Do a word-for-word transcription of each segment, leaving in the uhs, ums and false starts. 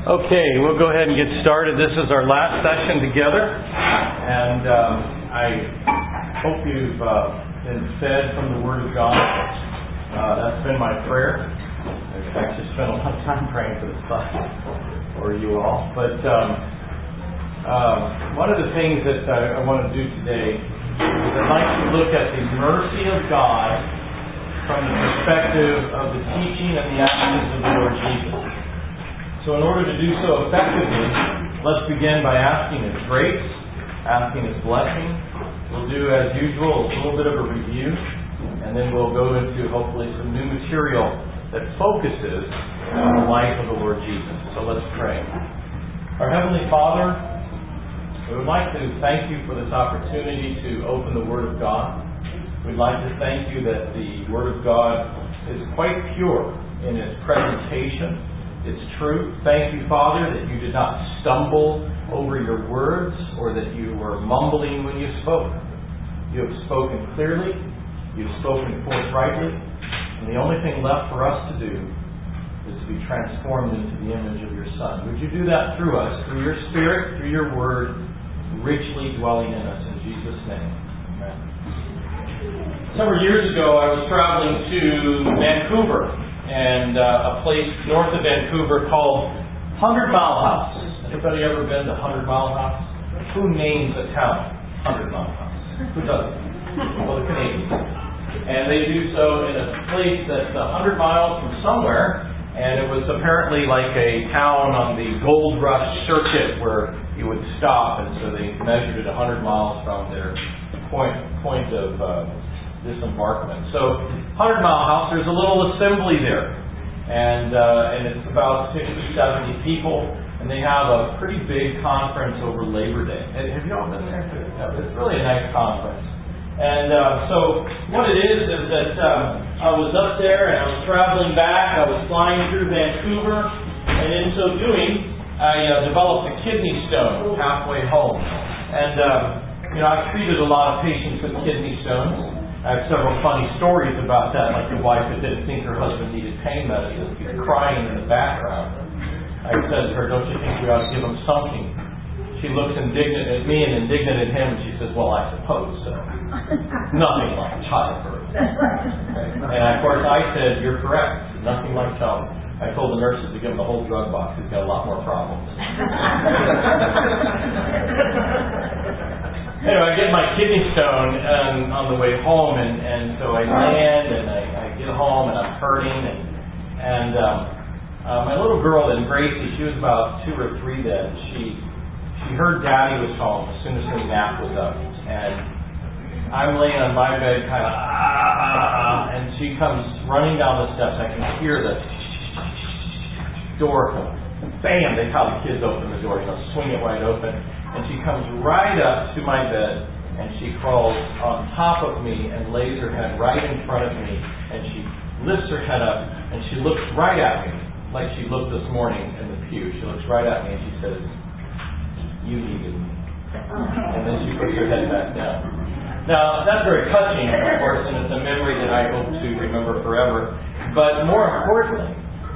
Okay, we'll go ahead and get started. This is our last session together, and um, I hope you've uh, been fed from the Word of God. Uh, that's been my prayer. I've actually spent a lot of time praying for this class, for you all. But um, um, one of the things that I, I want to do today is I'd like to look at the mercy of God from the perspective of the teaching and the actions of the Lord Jesus. So in order to do so effectively, let's begin by asking His grace, asking His blessing. We'll do, as usual, a little bit of a review, and then we'll go into, hopefully, some new material that focuses on the life of the Lord Jesus. So let's pray. Our Heavenly Father, we would like to thank You for this opportunity to open the Word of God. We'd like to thank You that the Word of God is quite pure in its presentation. It's true. Thank You, Father, that You did not stumble over Your words or that You were mumbling when You spoke. You have spoken clearly. You've spoken forthrightly. And the only thing left for us to do is to be transformed into the image of Your Son. Would You do that through us, through Your Spirit, through Your Word, richly dwelling in us. In Jesus' name. Amen. Several years ago, I was traveling to Vancouver, and uh, a place north of Vancouver called Hundred Mile House. Anybody ever been to Hundred Mile House? Who names a town Hundred Mile House? Who doesn't? Well, the Canadians. And they do so in a place that's a hundred miles from somewhere, and it was apparently like a town on the Gold Rush circuit where you would stop, and so they measured it a hundred miles from their point point of uh, disembarkment. So, Hundred Mile House, there's a little assembly there, and uh, and it's about sixty, seventy people, and they have a pretty big conference over Labor Day. Have you all been there? It's really a nice conference. And uh, so, what it is is that um, I was up there and I was traveling back. I was flying through Vancouver, and in so doing, I uh, developed a kidney stone halfway home. And um, you know, I've treated a lot of patients with kidney stones. I have several funny stories about that, like the wife that didn't think her husband needed pain medicine, crying in the background. I said to her, "Don't you think we ought to give him something?" She looks indignant at me and indignant at him, and she says, "Well, I suppose so." Nothing like childbirth. Okay. And of course I said, "You're correct. Nothing like childbirth." I told the nurses to give him the whole drug box. He's got a lot more problems. Anyway, I get my kidney stone um, on the way home, and, and so I land, and I, I get home, and I'm hurting, and, and um, uh, my little girl then, Gracie, she was about two or three then, she she heard Daddy was home as soon as her nap was up, and I'm laying on my bed kind of, ah, and she comes running down the steps. I can hear the door, bam, they how the kids open the door, you know, swing it wide open. And she comes right up to my bed, and she crawls on top of me and lays her head right in front of me, and she lifts her head up, and she looks right at me, like she looked this morning in the pew. She looks right at me, and she says, "You needed me." And then she puts her head back down. Now, that's very touching, of course, and it's a memory that I hope to remember forever. But more importantly,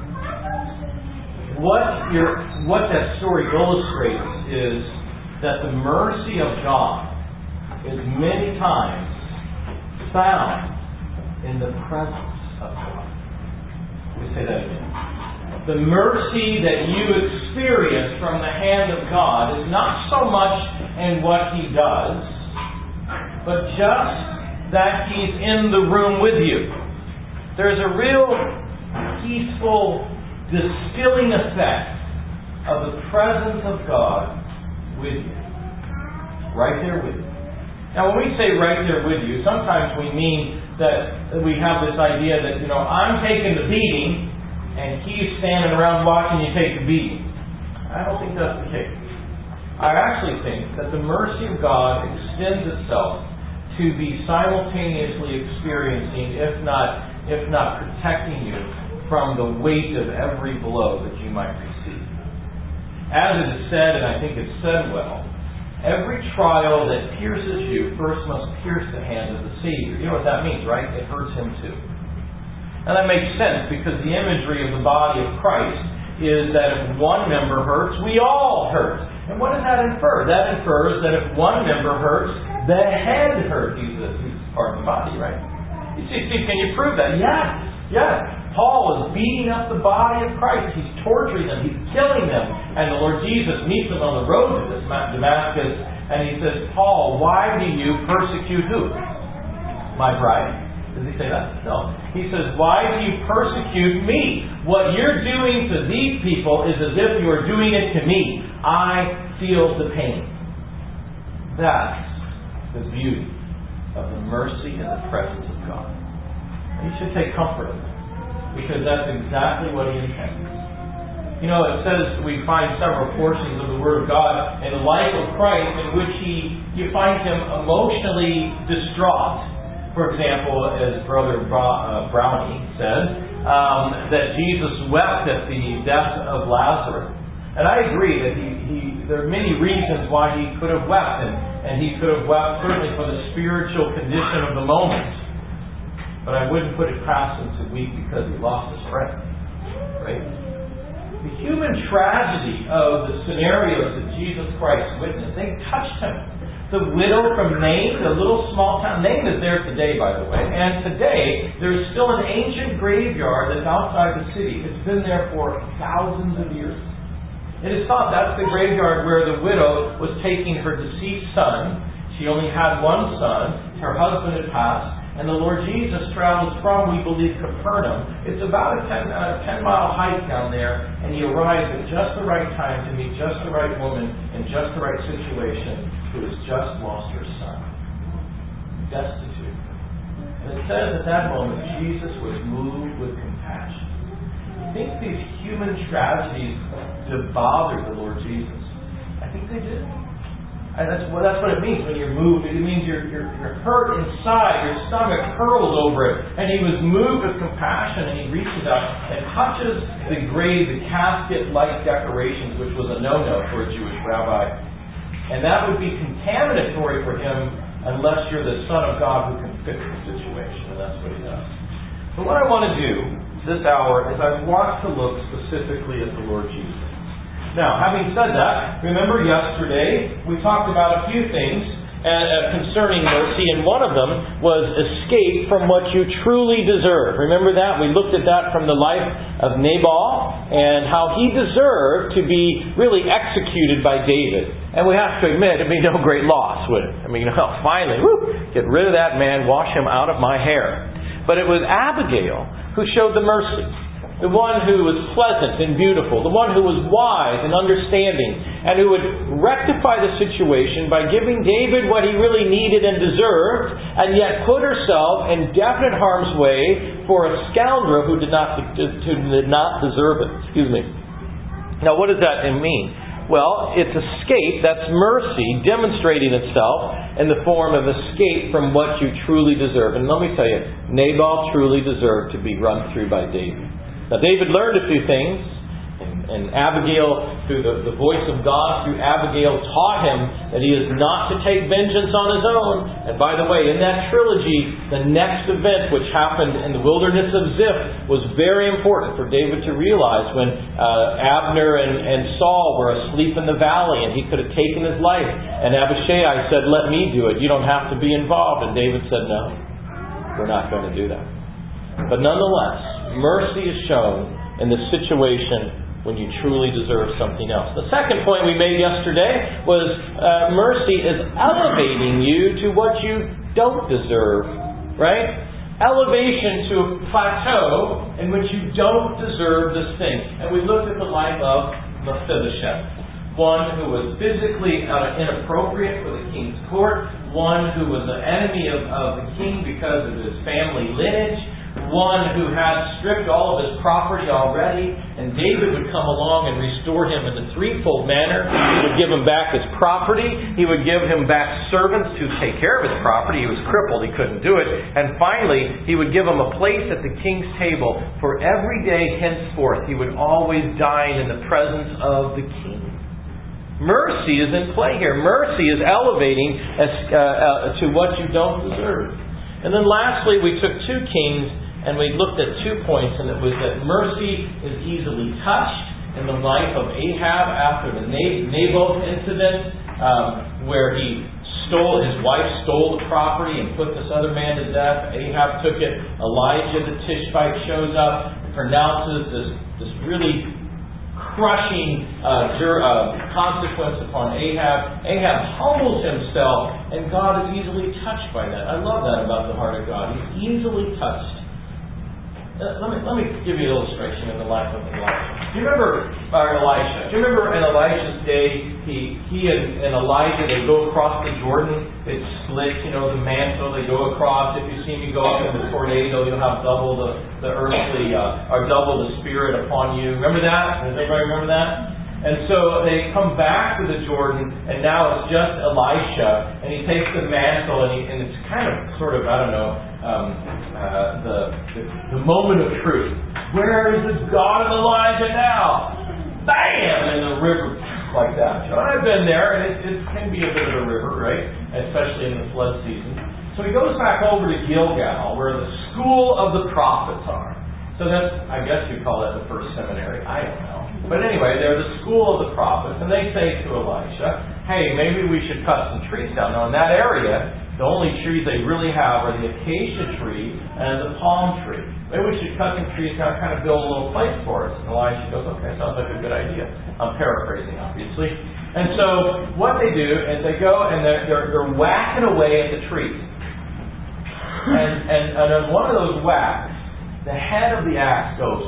what your what that story illustrates is that the mercy of God is many times found in the presence of God. Let me say that again. The mercy that you experience from the hand of God is not so much in what He does, but just that He's in the room with you. There's a real peaceful, distilling effect of the presence of God with you. Right there with you. Now, when we say right there with you, sometimes we mean that we have this idea that, you know, I'm taking the beating and He's standing around watching you take the beating. I don't think that's the case. I actually think that the mercy of God extends itself to be simultaneously experiencing, if not, if not protecting you from the weight of every blow that you might receive. As it is said, and I think it's said well, every trial that pierces you first must pierce the hand of the Savior. You know what that means, right? It hurts Him too. And that makes sense because the imagery of the body of Christ is that if one member hurts, we all hurt. And what does that infer? That infers that if one member hurts, the head hurts. He's, a, he's part of the body, right? You see, see, can you prove that? Yes, yes. Paul is beating up the body of Christ. He's torturing them. He's killing them. And the Lord Jesus meets them on the road to Damascus, and he says, Paul, why do you persecute who? My bride. Does he say that? No. He says, why do you persecute me? What you're doing to these people is as if you are doing it to me. I feel the pain. That's the beauty of the mercy and the presence of God. And you should take comfort in that, because that's exactly what He intends. You know, it says we find several portions of the Word of God in the life of Christ in which He, you find Him emotionally distraught. For example, as Brother Brownie said, um, that Jesus wept at the death of Lazarus. And I agree that he, he there are many reasons why He could have wept, and, and He could have wept certainly for the spiritual condition of the moment. But I wouldn't put it past Him to weep because He lost His friend. Right? The human tragedy of the scenarios that Jesus Christ witnessed, they touched Him. The widow from Nain, the little small town. Nain is there today, by the way. And today, there is still an ancient graveyard that's outside the city. It's been there for thousands of years. It is thought that's the graveyard where the widow was taking her deceased son. She only had one son. Her husband had passed. And the Lord Jesus travels from, we believe, Capernaum. It's about a ten, uh, ten mile hike down there, and He arrives at just the right time to meet just the right woman in just the right situation who has just lost her son. Destitute. And it says at that moment, Jesus was moved with compassion. You think these human tragedies did bother the Lord Jesus? I think they did. And that's what, that's what it means when you're moved. It means you're, you're, you're hurt inside. Your stomach curls over it. And He was moved with compassion, and He reaches out and touches the grave, the casket-like decorations, which was a no-no for a Jewish rabbi. And that would be contaminatory for Him unless you're the Son of God who can fix the situation. And that's what He does. So what I want to do this hour is I want to look specifically at the Lord Jesus. Now, having said that, remember yesterday we talked about a few things uh, concerning mercy, and one of them was escape from what you truly deserve. Remember that? We looked at that from the life of Nabal and how he deserved to be really executed by David. And we have to admit, it'd be no great loss, would it? I mean, oh, finally, whoo, get rid of that man, wash him out of my hair. But it was Abigail who showed the mercy. The one who was pleasant and beautiful. The one who was wise and understanding. And who would rectify the situation by giving David what he really needed and deserved. And yet put herself in definite harm's way for a scoundrel who did not, who did not deserve it. Excuse me. Now what does that mean? Well, it's escape. That's mercy demonstrating itself in the form of escape from what you truly deserve. And let me tell you, Nabal truly deserved to be run through by David. Now, David learned a few things, and, and Abigail, through the, the voice of God, through Abigail, taught him that he is not to take vengeance on his own. And by the way, in that trilogy, the next event which happened in the wilderness of Ziph was very important for David to realize when uh, Abner and, and Saul were asleep in the valley and he could have taken his life. And Abishai said, let me do it. You don't have to be involved. And David said, no, we're not going to do that. But nonetheless, mercy is shown in the situation when you truly deserve something else. The second point we made yesterday was uh, mercy is elevating you to what you don't deserve. Right? Elevation to a plateau in which you don't deserve this thing. And we looked at the life of Mephibosheth. One who was physically uh, inappropriate for the king's court. One who was an enemy of, of the king because of his family lineage. One who had stripped all of his property already, and David would come along and restore him in a threefold manner. He would give him back his property. He would give him back servants to take care of his property. He was crippled. He couldn't do it. And finally, he would give him a place at the king's table. For every day henceforth, he would always dine in the presence of the king. Mercy is in play here. Mercy is elevating as, uh, uh, to what you don't deserve. And then lastly, we took two kings and we looked at two points, and it was that mercy is easily touched in the life of Ahab after the Naboth incident, um, where he stole, his wife stole the property and put this other man to death. Ahab took it. Elijah the Tishbite shows up and pronounces this, this really crushing uh, uh, consequence upon Ahab. Ahab humbles himself, and God is easily touched by that. I love that about the heart of God. He's easily touched. Uh, let me let me give you an illustration in the life of Elijah. Do you remember uh, Elisha? Do you remember in Elisha's day, he he and, and Elijah, they go across the Jordan. It splits, you know, the mantle. They go across. If you see me go up in the tornado, you'll have double the the earthly uh, or double the spirit upon you. Remember that? Does everybody remember that? And so they come back to the Jordan, and now it's just Elisha, and he takes the mantle, and, he, and it's kind of sort of, I don't know, um, uh, the, the the moment of truth. Where is the God of Elijah now? Bam! In the river, like that. So I've been there, and it, it can be a bit of a river, right? Especially in the flood season. So he goes back over to Gilgal, where the school of the prophets are. So that's, I guess you call that the first seminary. I don't know. But anyway, they're the school of the prophets, and they say to Elisha, hey, maybe we should cut some trees down. Now, in that area, the only trees they really have are the acacia tree and the palm tree. Maybe we should cut some trees down, kind of build a little place for us. And Elisha goes, okay, sounds like a good idea. I'm paraphrasing, obviously. And so, what they do is they go and they're, they're, they're whacking away at the trees. And, and, and on one of those whacks, the head of the axe goes,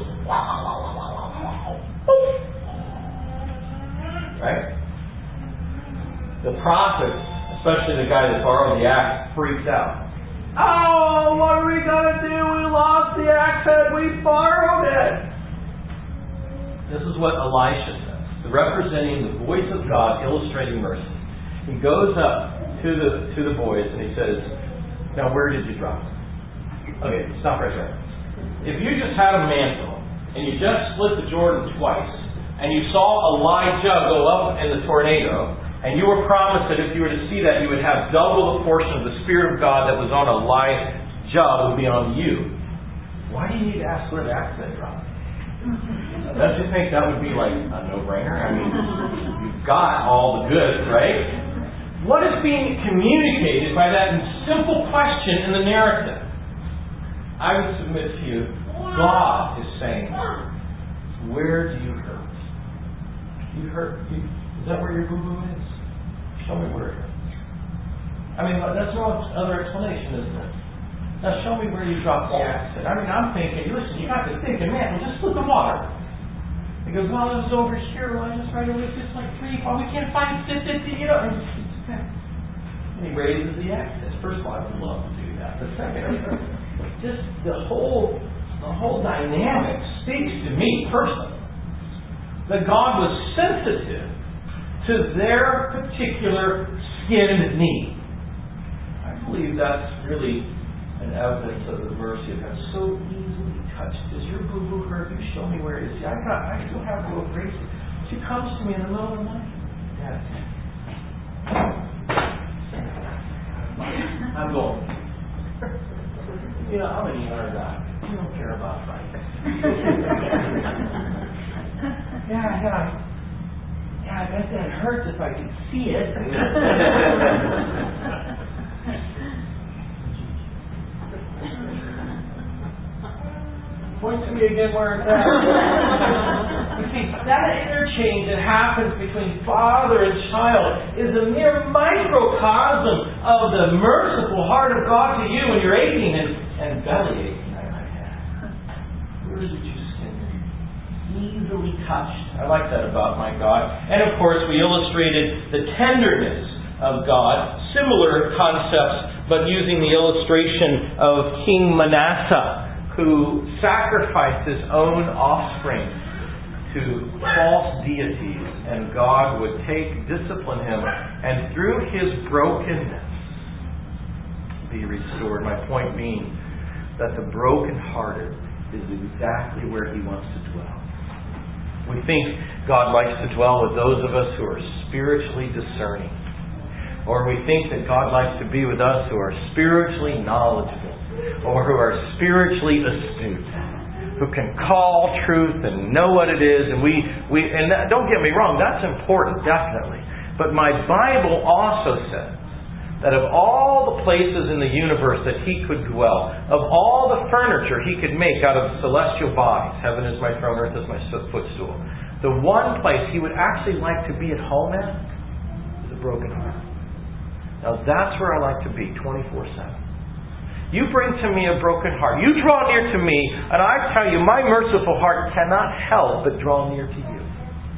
right? The prophet, especially the guy that borrowed the axe, freaks out. Oh, what are we going to do? We lost the axe head. We borrowed it. This is what Elisha says. The representing the voice of God, illustrating mercy. He goes up to the to the boys and he says, now where did you drop it? Okay, stop right there. If you just had a mantle and you just split the Jordan twice, and you saw Elijah go up in the tornado, and you were promised that if you were to see that, you would have double the portion of the Spirit of God that was on Elijah would be on you. Why do you need to ask where the axe head dropped? Don't you think that would be like a no-brainer? I mean, you've got all the goods, right? What is being communicated by that simple question in the narrative? I would submit to you, God is saying, where do you hurt? You hurt? You, is that where your boo-boo is? Show me where it hurts. I mean, that's no other explanation, isn't it? Now show me where you dropped the axe. I mean, I'm thinking, listen, you got to thinking, man, well, just split the water. He goes, well, it was over here. Well, I just right away. It's like three, four. We can't find it, you know. And he raises the axe. First of all, I would love to do that. But second, just the whole, the whole dynamic speaks to me personally. That God was sensitive to their particular skinned need. I believe that's really an evidence of the mercy of God. So easily touched. Is your boo-boo hurt? You show me where it is. See, I got, I still have to go crazy. She comes to me in the middle of the night. Dad, I'm going. You know, I'm an E R guy. You don't care about right. Yeah, yeah. Yeah, I bet that hurts if I could see it. Point to me again where it's at. You see, that interchange that happens between father and child is a mere microcosm of the merciful heart of God to you when you're aching and, and belly aching. I might have. Where did you easily touched. I like that about my God. And of course, we illustrated the tenderness of God. Similar concepts, but using the illustration of King Manasseh, who sacrificed his own offspring to false deities, and God would take, discipline him, and through his brokenness be restored. My point being that the brokenhearted is exactly where he wants to dwell. We think God likes to dwell with those of us who are spiritually discerning. Or we think that God likes to be with us who are spiritually knowledgeable. Or who are spiritually astute. who can call truth and know what it is. And we, we and that, don't get me wrong, that's important, definitely. But my Bible also says that of all the places in the universe that He could dwell, of all the furniture He could make out of celestial bodies, heaven is my throne, earth is my footstool, the one place He would actually like to be at home at is a broken heart. Now that's where I like to be, twenty-four seven. You bring to me a broken heart. You draw near to me, and I tell you, my merciful heart cannot help but draw near to you.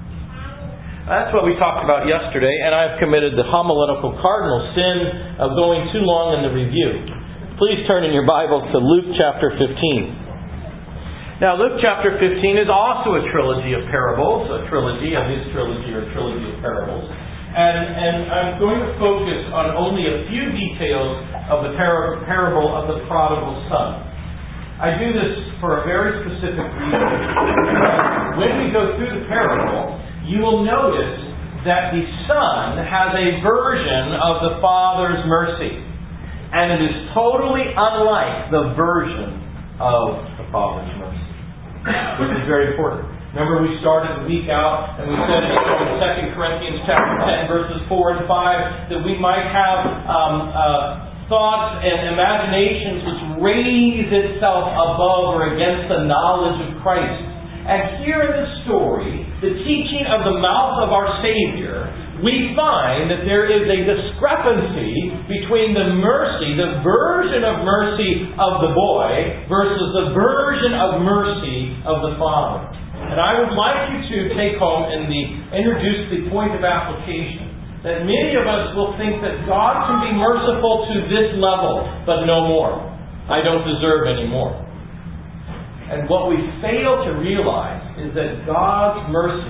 That's what we talked about yesterday, and I've committed the homiletical cardinal sin of going too long in the review. Please turn in your Bible to Luke chapter fifteen. Now, Luke chapter fifteen is also a trilogy of parables, a trilogy, of his trilogy or trilogy of parables. And, and I'm going to focus on only a few details of the par- parable of the prodigal son. I do this for a very specific reason. When we go through the parable, you will notice that the son has a version of the father's mercy. And it is totally unlike the version of the father's mercy, which is very important. Remember, we started the week out and we said in Second Corinthians chapter ten, verses four and five, that we might have um, uh, thoughts and imaginations which raise itself above or against the knowledge of Christ. And here in this story, the teaching of the mouth of our Savior, we find that there is a discrepancy between the mercy, the version of mercy of the boy, versus the version of mercy of the Father. And I would like you to take home and the, introduce the point of application. That many of us will think that God can be merciful to this level, but no more. I don't deserve any more. And what we fail to realize is that God's mercy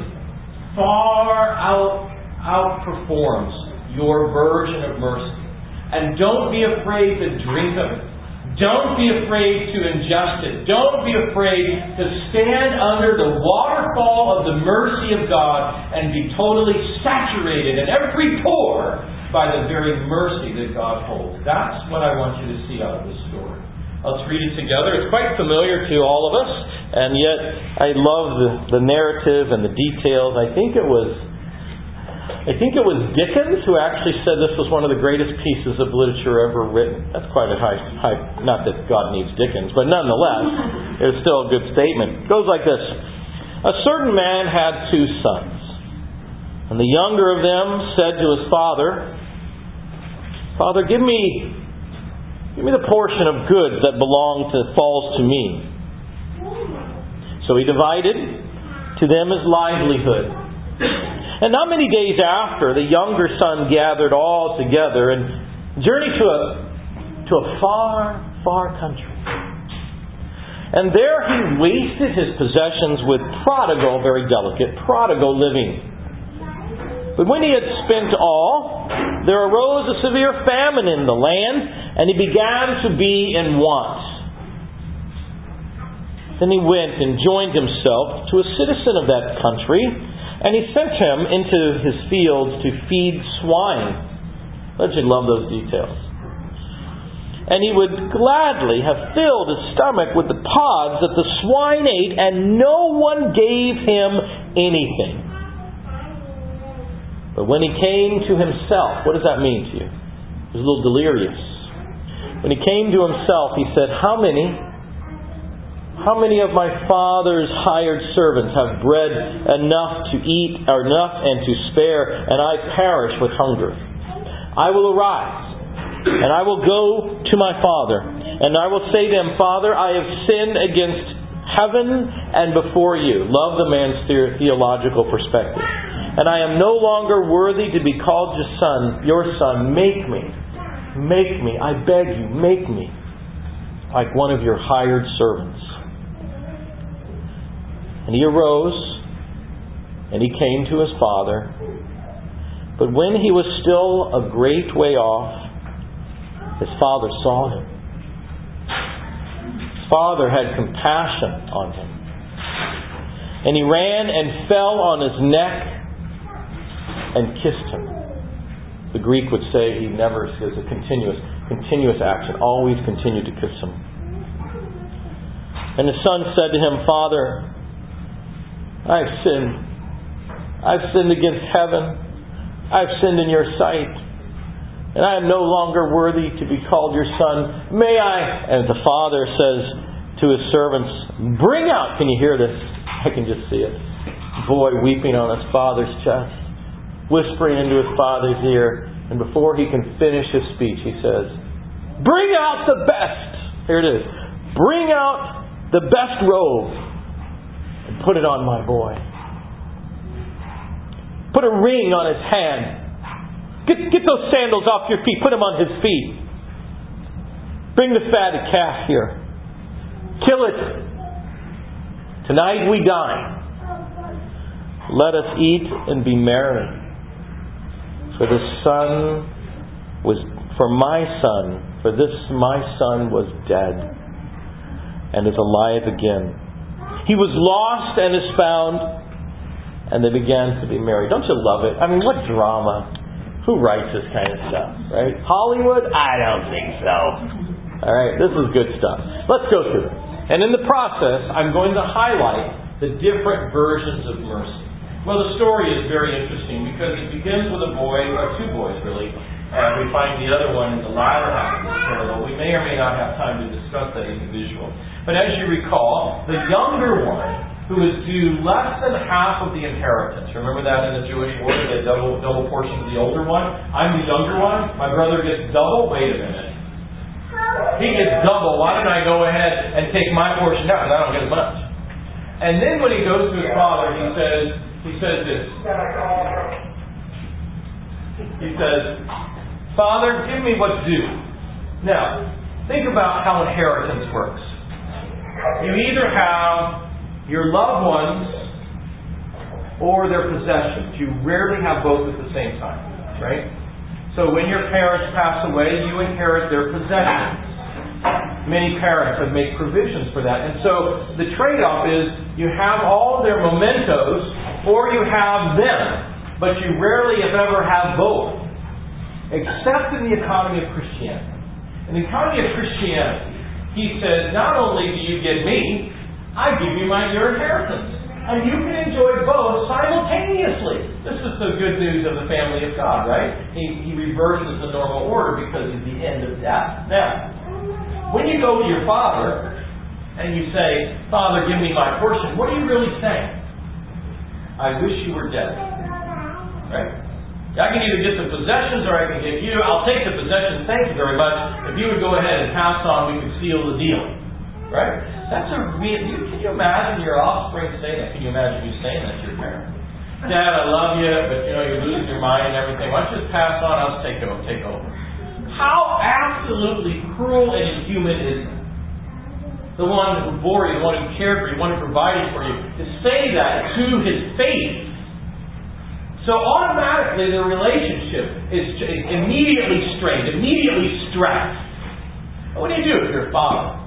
far out outperforms your version of mercy. And don't be afraid to drink of it. Don't be afraid to ingest it. Don't be afraid to stand under the waterfall of the mercy of God and be totally saturated in every pore by the very mercy that God holds. That's what I want you to see out of this story. Let's read it together. It's quite familiar to all of us, and yet I love the, the narrative and the details. I think it was I think it was Dickens who actually said this was one of the greatest pieces of literature ever written. That's quite a high, high not that God needs Dickens, but nonetheless, it's still a good statement. It goes like this. A certain man had two sons, and the younger of them said to his father, Father, give me give me the portion of goods that belong to falls to me. So he divided to them his livelihood. And not many days after, the younger son gathered all together and journeyed to a to a far, far country. And there he wasted his possessions with prodigal, very delicate, prodigal living. But when he had spent all, there arose a severe famine in the land, and he began to be in want. Then he went and joined himself to a citizen of that country, and he sent him into his fields to feed swine. Don't you love those details? And he would gladly have filled his stomach with the pods that the swine ate, and no one gave him anything. But when he came to himself, what does that mean to you? He was a little delirious. When he came to himself, he said, How many... How many of my father's hired servants have bread enough to eat, or enough and to spare, and I perish with hunger? I will arise, and I will go to my father, and I will say to him, Father, I have sinned against heaven and before you. Love the man's theological perspective. And I am no longer worthy to be called your son. Your son, make me, make me, I beg you, make me like one of your hired servants. And he arose, and he came to his father. But when he was still a great way off, his father saw him. His father had compassion on him. And he ran and fell on his neck and kissed him. The Greek would say he never is a continuous, continuous action, always continued to kiss him. And the son said to him, Father, I've sinned. I've sinned against heaven. I've sinned in your sight. And I am no longer worthy to be called your son. May I? And the father says to his servants, bring out. Can you hear this? I can just see it. Boy weeping on his father's chest, whispering into his father's ear. And before he can finish his speech, he says, bring out the best. Here it is. Bring out the best robe and put it on my boy. Put a ring on his hand. Get, get those sandals off your feet. Put them on his feet. Bring the fatted calf here. Kill it. Tonight we dine. Let us eat and be merry. For the son was, for my son, for this my son was dead and is alive again. He was lost and is found, and they began to be merry. Don't you love it? I mean, what drama? Who writes this kind of stuff, right? Hollywood? I don't think so. All right, this is good stuff. Let's go through it. And in the process, I'm going to highlight the different versions of mercy. Well, the story is very interesting because it begins with a boy, or two boys really, and we find the other one in the latter half of the parable. We may or may not have time to discuss that individual. But as you recall, the younger one, who is due less than half of the inheritance. Remember that in the Jewish order, the double double portion of the older one? I'm the younger one. My brother gets double. Wait a minute. He gets double. Why don't I go ahead and take my portion now? Because I don't get as much. And then when he goes to his father, he says, he says this. He says, Father, give me what's due. Now, think about how inheritance works. You either have your loved ones or their possessions. You rarely have both at the same time, right? So when your parents pass away, you inherit their possessions. Many parents have made provisions for that. And so the trade-off is you have all their mementos or you have them, but you rarely, if ever, have both. Except in the economy of Christianity. In the economy of Christianity, he says, not only do you get me, I give you my your inheritance. And you can enjoy both simultaneously. This is the good news of the family of God, right? He, he reverses the normal order because he's the end of death. Now, when you go to your father and you say, Father, give me my portion, what are you really saying? I wish you were dead. Right? I can either get the possessions or I can get you. I'll take the possessions, thank you very much. If you would go ahead and pass on, we could seal the deal. Right? That's a real... You, can you imagine your offspring saying that? Can you imagine you saying that to your parent? Dad, I love you, but you know, you're losing your mind and everything. Why don't you just pass on, I'll take over, take over. How absolutely cruel and inhuman is it? The one who bore you, the one who cared for you, the one who provided for you, to say that to his face. So automatically the relationship is immediately strained, immediately stressed. What do you do if you're a father?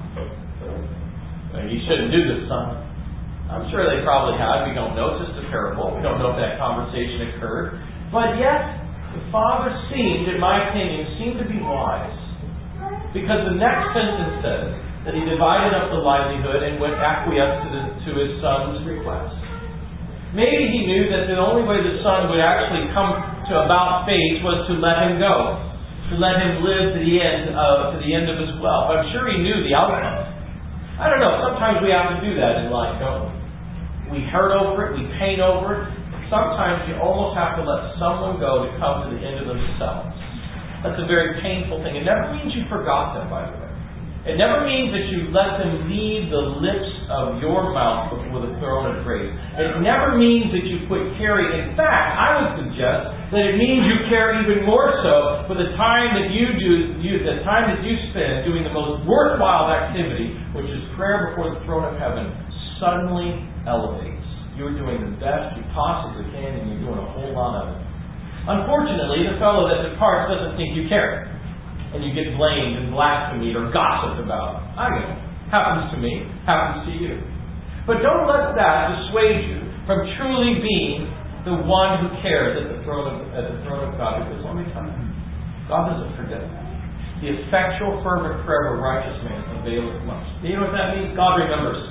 Well, you shouldn't do this, son. I'm sure they probably have. We don't know. It's just a parable. We don't know if that conversation occurred. But yet, the father seemed, in my opinion, seemed to be wise. Because the next sentence says that he divided up the livelihood and went acquiesced to, the, to his son's request. Maybe he knew that the only way the son would actually come to about face was to let him go, to let him live to the end of to the end of his wealth. I'm sure he knew the outcome. I don't know. Sometimes we have to do that in life, don't we? We hurt over it. We pain over it. Sometimes you almost have to let someone go to come to the end of themselves. That's a very painful thing. It never means you forgot them, by the way. It never means that you let them leave the lips of your mouth before the throne of grace. It never means that you quit caring. In fact, I would suggest that it means you care even more so for the time that you do, you, the time that you spend doing the most worthwhile activity, which is prayer before the throne of heaven, suddenly elevates. You're doing the best you possibly can, and you're doing a whole lot of it. Unfortunately, the fellow that departs doesn't think you care. And you get blamed and blasphemed or gossiped about. I know. Happens to me. Happens to you. But don't let that dissuade you from truly being the one who cares at the throne of, at the throne of God. Because let me tell you, God doesn't forget that. The effectual, fervent prayer of a righteous man availeth much. Do you know what that means? God remembers.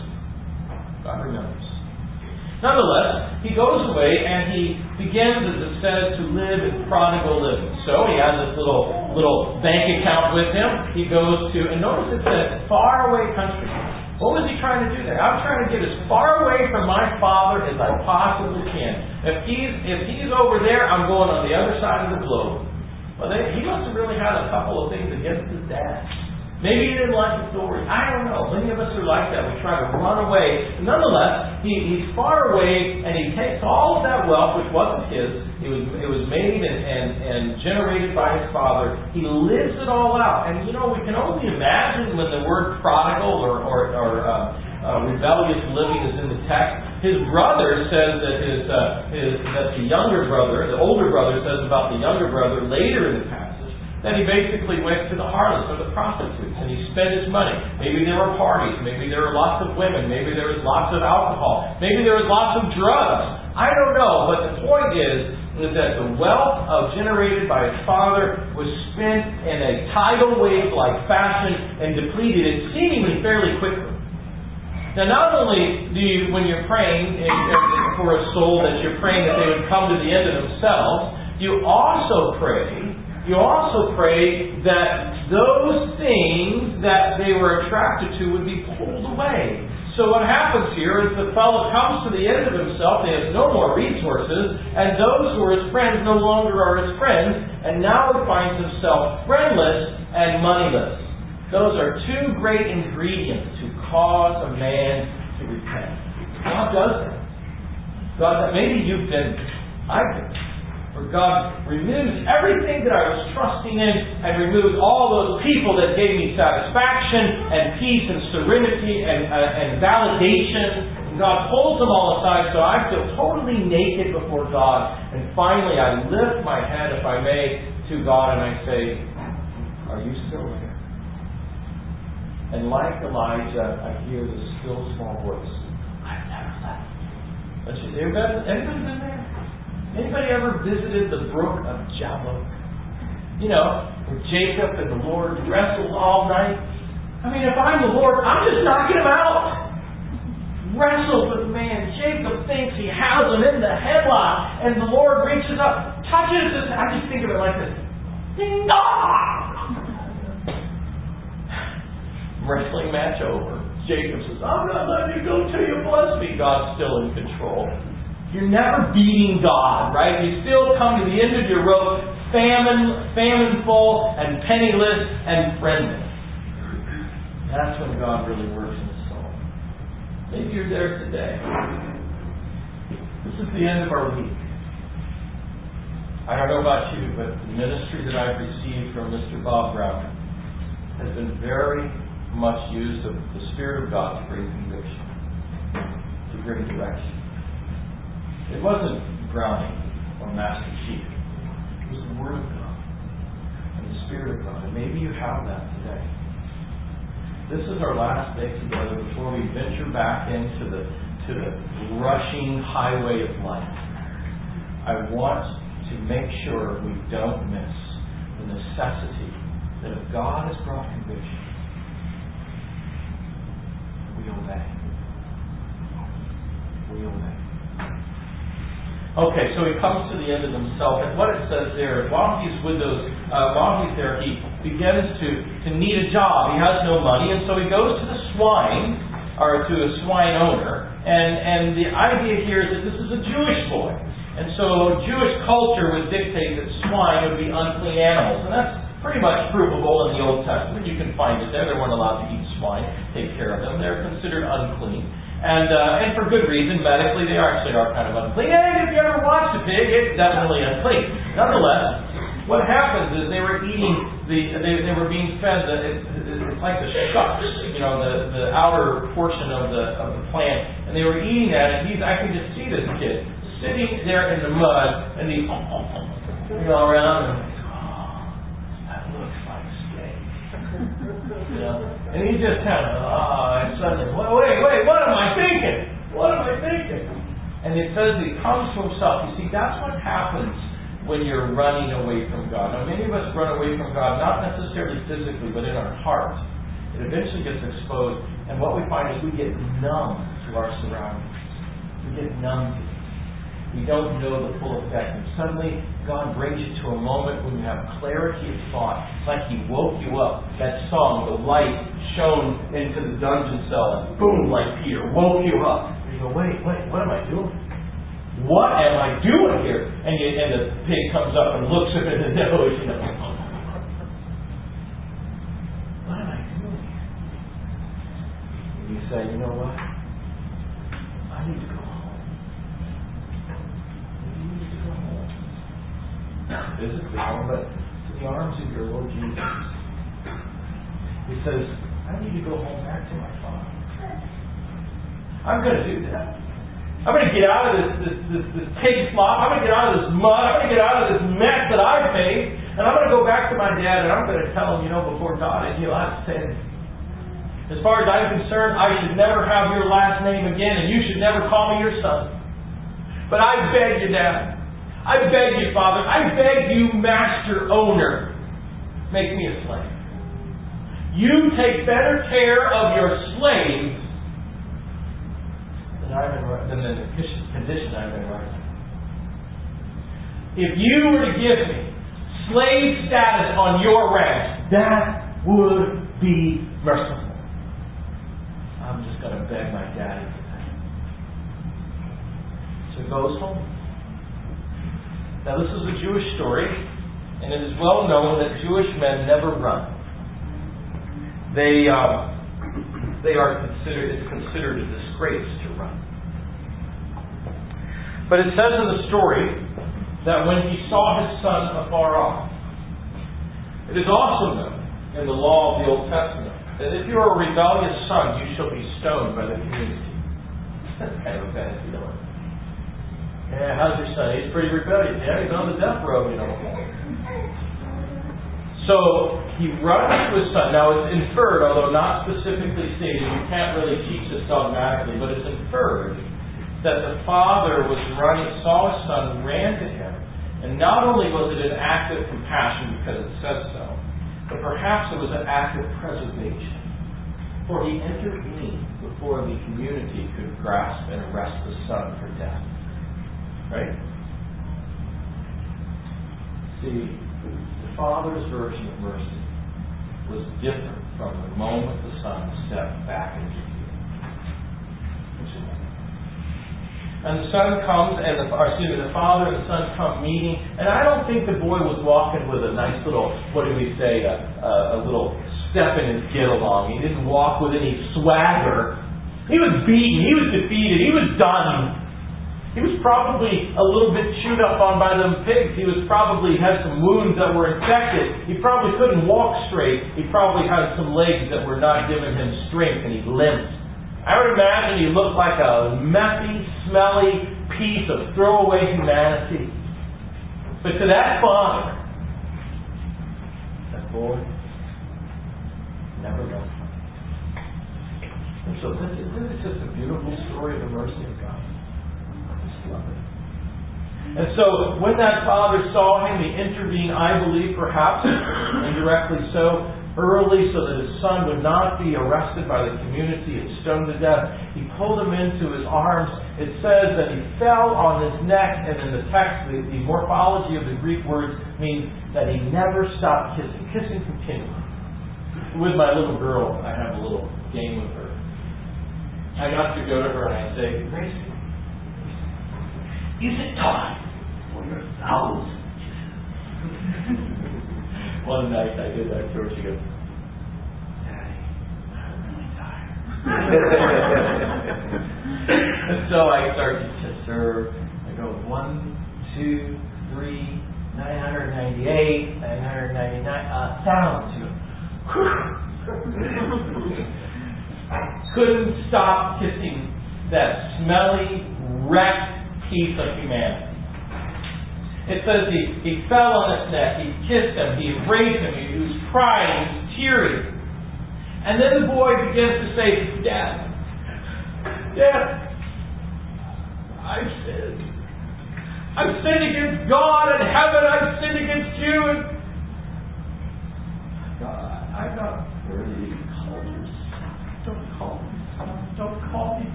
God remembers. Nonetheless, he goes away and he begins, as it says, to live in prodigal living. So he has this little little bank account with him. He goes to, and notice it says, faraway country. What was he trying to do there? I'm trying to get as far away from my father as I possibly can. If he's if he's over there, I'm going on the other side of the globe. Well, they, he must have really had a couple of things against his dad. Maybe he didn't like the story. I don't know. Many of us are like that. We try to run away. Nonetheless, he, he's far away, and he takes all of that wealth, which wasn't his. It was it was made and, and, and generated by his father. He lives it all out. And, you know, we can only imagine when the word prodigal or, or, or uh, uh, rebellious living is in the text. His brother says that his, uh, his that the younger brother, the older brother says about the younger brother later in the passage, that he basically went to the harlots or the prostitutes and he spent his money. Maybe there were parties. Maybe there were lots of women. Maybe there was lots of alcohol. Maybe there was lots of drugs. I don't know. But the point is, is that the wealth of generated by his father was spent in a tidal wave-like fashion and depleted it seemingly fairly quickly. Now, not only do you, when you're praying for a soul, that you're praying that they would come to the end of themselves, you also pray You also pray that those things that they were attracted to would be pulled away. So what happens here is the fellow comes to the end of himself, he has no more resources, and those who are his friends no longer are his friends, and now he finds himself friendless and moneyless. Those are two great ingredients to cause a man to repent. God does that. God, that maybe you've been, I've been. Where God removes everything that I was trusting in and removes all those people that gave me satisfaction and peace and serenity and, uh, and validation. And God pulls them all aside so I feel totally naked before God. And finally I lift my head, if I may, to God and I say, are you still there? And like Elijah, I hear this still small voice. I've never left. Anybody been there? Anybody ever visited the brook of Jabbok? You know, where Jacob and the Lord wrestled all night. I mean, if I'm the Lord, I'm just knocking him out. Wrestles with man. Jacob thinks he has him in the headlock, and the Lord reaches up, touches his. I just think of it like this. Ding dong! Wrestling match over. Jacob says, I'm not letting you go till you bless me. God's still in control. You're never beating God, right? You still come to the end of your rope, famine, famine-full, and penniless, and friendless. That's when God really works in the soul. Maybe you're there today. This is the end of our week. I don't know about you, but the ministry that I've received from Mister Bob Brown has been very much used of the Spirit of God to bring conviction, to bring direction. It wasn't Browning or Master Chief. It was the Word of God and the Spirit of God. And maybe you have that today. This is our last day together before we venture back into the to the rushing highway of life. I want to make sure we don't miss the necessity that if God has brought conviction, we obey. We obey. Okay, so he comes to the end of himself, and what it says there is while he's with those, uh, while he's there, he begins to, to need a job. He has no money, and so he goes to the swine, or to a swine owner, and, and the idea here is that this is a Jewish boy. And so Jewish culture would dictate that swine would be unclean animals, and that's pretty much provable in the Old Testament. You can find it there. They weren't allowed to eat swine, take care of them. They're considered unclean. And uh, and for good reason, medically, they actually are kind of unclean. And if you ever watched a pig, it's definitely unclean. Nonetheless, what happens is they were eating, the they, they were being fed, the, it, it's like the shucks, you know, the, the outer portion of the of the plant. And they were eating that, and he's, I can just see this kid sitting there in the mud, and he, you know, around, and oh, that looks like steak. You know? And he just kind of, ah, and suddenly, wait, wait, what am I thinking? What am I thinking? And it says he comes to himself. You see, that's what happens when you're running away from God. Now, many of us run away from God, not necessarily physically, but in our heart. It eventually gets exposed, and what we find is we get numb to our surroundings. We get numb to it. We don't know the full effect. And suddenly, God brings you to a moment when you have clarity of thought. It's like He woke you up. That song, the light shone into the dungeon cell, and boom, like Peter, woke you up. And you go, wait, wait, what am I doing? What am I doing here? And, you, and the pig comes up and looks him in the nose. You know, what am I doing here? And you say, you know what? I need to go home. You need to go home. Not physically home, but to the arms of your Lord Jesus. He says, I need to go home back to my Father. I'm going to do that. I'm going to get out of this, this, this, this pig slop. I'm going to get out of this mud. I'm going to get out of this mess that I've made. And I'm going to go back to my dad and I'm going to tell him, you know, before God, and he'll have to say, as far as I'm concerned, I should never have your last name again and you should never call me your son. But I beg you, Dad. I beg you, Father. I beg you, Master Owner. Make me a slave. You take better care of your slaves than the condition I'm in right now. If you were to give me slave status on your ranch, that would be merciful. I'm just going to beg my daddy for that. So he goes home. Now this is a Jewish story, and it is well known that Jewish men never run. They uh, they are considered it's considered a disgrace to run. But it says in the story that when he saw his son afar off, it is also known in the law of the Old Testament that if you are a rebellious son, you shall be stoned by the community. That's kind of a bad feeling. Yeah, how's your son? He's pretty rebellious. Yeah, he's on the death row, you know. So he runs to his son. Now it's inferred, although not specifically stated. You can't really teach this dogmatically, but it's inferred that the father was running, saw his son, ran to him, and not only was it an act of compassion because it says so, but perhaps it was an act of preservation. For he intervened before the community could grasp and arrest the son for death. Right? See, the father's version of mercy was different from the moment the son stepped back into view. And the son comes, and the, or excuse me, the father and the son come meeting, and I don't think the boy was walking with a nice little, what do we say, a, a, a little step in his get along. He didn't walk with any swagger. He was beaten. He was defeated. He was done. He was probably a little bit chewed up on by them pigs. He was probably had some wounds that were infected. He probably couldn't walk straight. He probably had some legs that were not giving him strength, and he limped. I would imagine he looked like a messy, smelly piece of throwaway humanity. But to that father, that boy never left him. And so this is, this is just a beautiful story of the mercy of God. I just love it. And so when that father saw him, he intervened, I believe, perhaps indirectly so, early so that his son would not be arrested by the community and stoned to death. He pulled him into his arms. It says that he fell on his neck, and in the text, the, the morphology of the Greek words means that he never stopped kissing. Kissing continually. With my little girl, I have a little game with her. I got to go to her and I say, Gracie, is it time for your thousand kisses? One night I did that to her. She goes, Daddy, I'm really tired. And so I start to kiss her. I go, one, two, three, nine hundred ninety-eight, nine hundred ninety-nine, a thousand. She goes, couldn't stop kissing that smelly, wrecked piece of humanity. It says he, he fell on his neck, he kissed him, he embraced him, he was crying, he was teary. And then the boy begins to say, Dad, Dad, I've sinned. I've sinned against God and heaven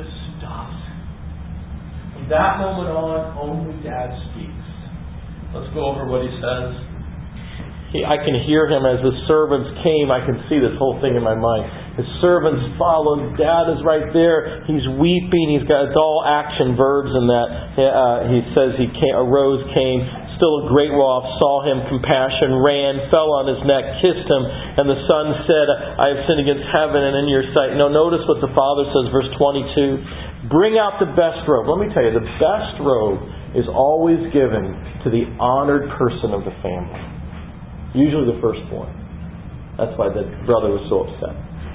stops. From that moment on, only Dad speaks. Let's go over what he says. He, I can hear him as the servants came. I can see this whole thing in my mind. His servants followed. Dad is right there. He's weeping. He's got, it's all action verbs in that. Uh, he says he came, arose, came, still a great way off, saw him, compassion, ran, fell on his neck, kissed him, and the son said, I have sinned against heaven and in your sight. Now notice what the father says, verse twenty-two. Bring out the best robe. Let me tell you, the best robe is always given to the honored person of the family. Usually the firstborn. That's why the brother was so upset.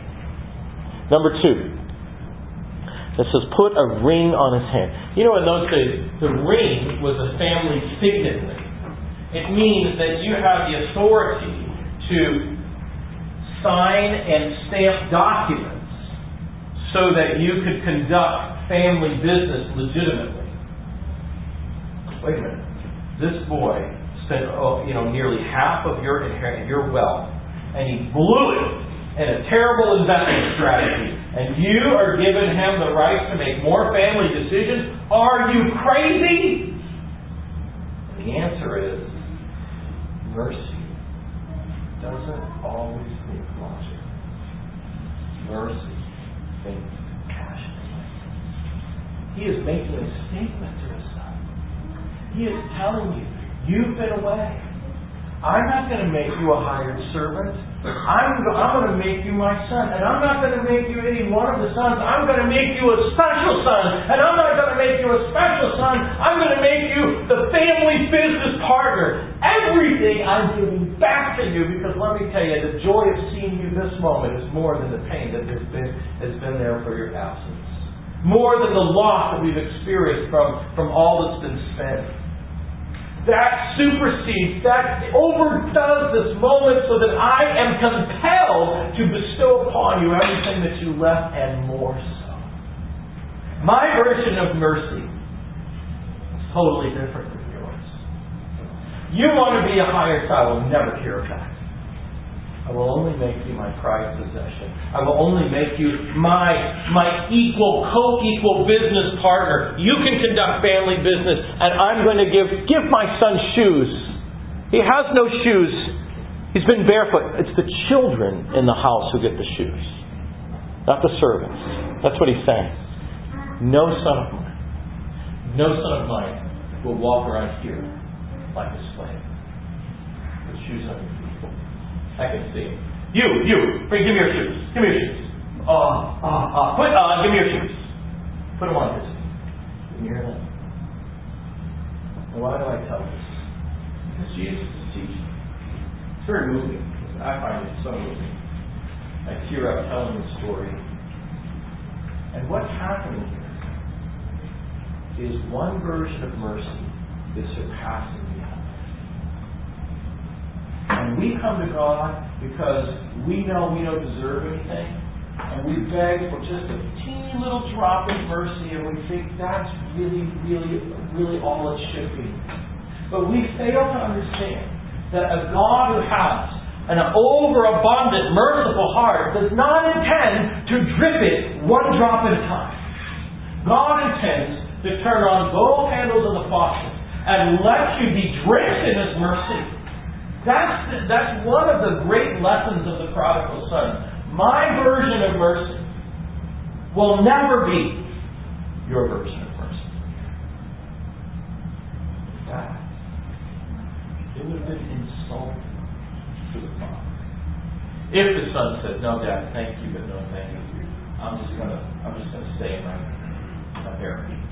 Number two. It says, put a ring on his hand. You know, in those days, the ring was a family signet ring. It means that you have the authority to sign and stamp documents so that you could conduct family business legitimately. Wait a minute. This boy spent, oh, you know, nearly half of your inheritance, your wealth, and he blew it in a terrible investment strategy. And you are giving him the right to make more family decisions? Are you crazy? And the answer is, mercy doesn't always think logic. Mercy thinks passionately. He is making a statement to his son. He is telling you, you've been away. I'm not going to make you a hired servant. I'm, I'm going to make you my son. And I'm not going to make you any one of the sons. I'm going to make you a special son. And I'm not going to make you a special son. I'm going to make you the family business partner. Everything I'm giving back to you, because let me tell you, the joy of seeing you this moment is more than the pain that has been, has been there for your absence. More than the loss that we've experienced from, from all that's been spent. That supersedes, that overdoes this moment so that I am compelled to bestow upon you everything that you left and more so. My version of mercy is totally different from yours. You want to be a hired son, I will never hear of that. I will only make you my prized possession. I will only make you my my equal, co-equal business partner. You can conduct family business, and I'm going to give give my son shoes. He has no shoes. He's been barefoot. It's the children in the house who get the shoes, not the servants. That's what he's saying. No son of mine, no son of mine will walk around here like a slave with shoes on your feet. I can see him. You, you, bring, give me your shoes. Give me your shoes. Uh, uh, uh, put, uh, give me your shoes. Put them on his feet. Can you hear that? And why do I tell this? Because Jesus is teaching. It's very moving. I find it so moving. I tear up telling the story. And what's happening here is one version of mercy is surpassing the other. And we come to God because we know we don't deserve anything. And we beg for just a teeny little drop of mercy, and we think that's really, really, really all it should be. But we fail to understand that a God who has an overabundant, merciful heart does not intend to drip it one drop at a time. God intends to turn on both handles of the faucet and let you be drenched in His mercy. That's, the, that's one of the great lessons of the prodigal son. My version of mercy will never be your version of mercy. In fact, it would have been insulting to the father if the son said, "No, Dad, thank you, but no, thank you. I'm just gonna, I'm just gonna stay in my, my bare feet."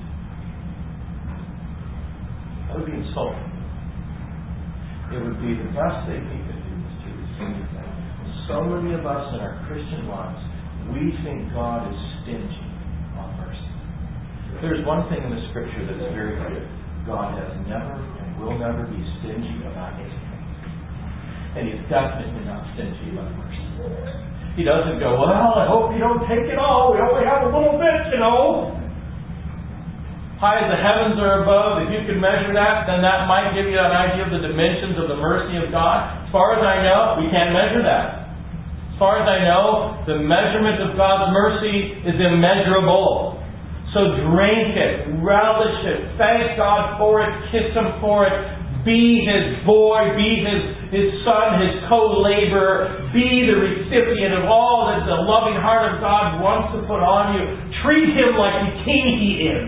That would be insulting. It would be the best thing he could do is to receive that. So many of us in our Christian lives, we think God is stingy on mercy. There's one thing in the Scripture that is very clear. God has never and will never be stingy about anything. And He's definitely not stingy about mercy. He doesn't go, "Well, I hope you don't take it all. We only have a little bit, you know." High as the heavens are above, if you could measure that, then that might give you an idea of the dimensions of the mercy of God. As far as I know, we can't measure that. As far as I know, the measurement of God's mercy is immeasurable. So drink it, relish it, thank God for it, kiss Him for it, be His boy, be His, His son, His co-laborer, be the recipient of all that the loving heart of God wants to put on you. Treat Him like the King He is.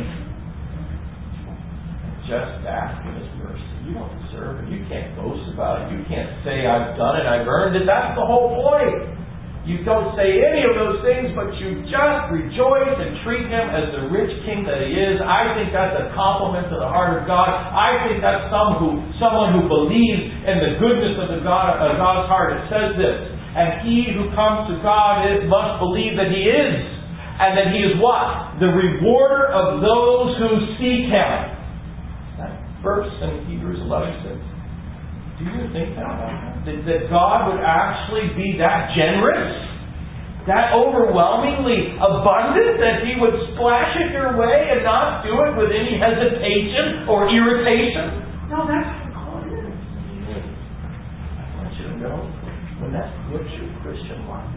Just ask Him His mercy. You don't deserve it. You can't boast about it. You can't say, I've done it, I've earned it. That's the whole point. You don't say any of those things, but you just rejoice and treat Him as the rich King that He is. I think that's a compliment to the heart of God. I think that's some who, someone who believes in the goodness of the God, of God's heart. It says this, and he who comes to God is, must believe that He is, and that He is what? The rewarder of those who seek Him. That verse in Hebrews eleven says, do you think that? that? That God would actually be that generous? That overwhelmingly abundant? That He would splash it your way and not do it with any hesitation or irritation? No, that's what God is. I want you to know, when that puts your Christian life,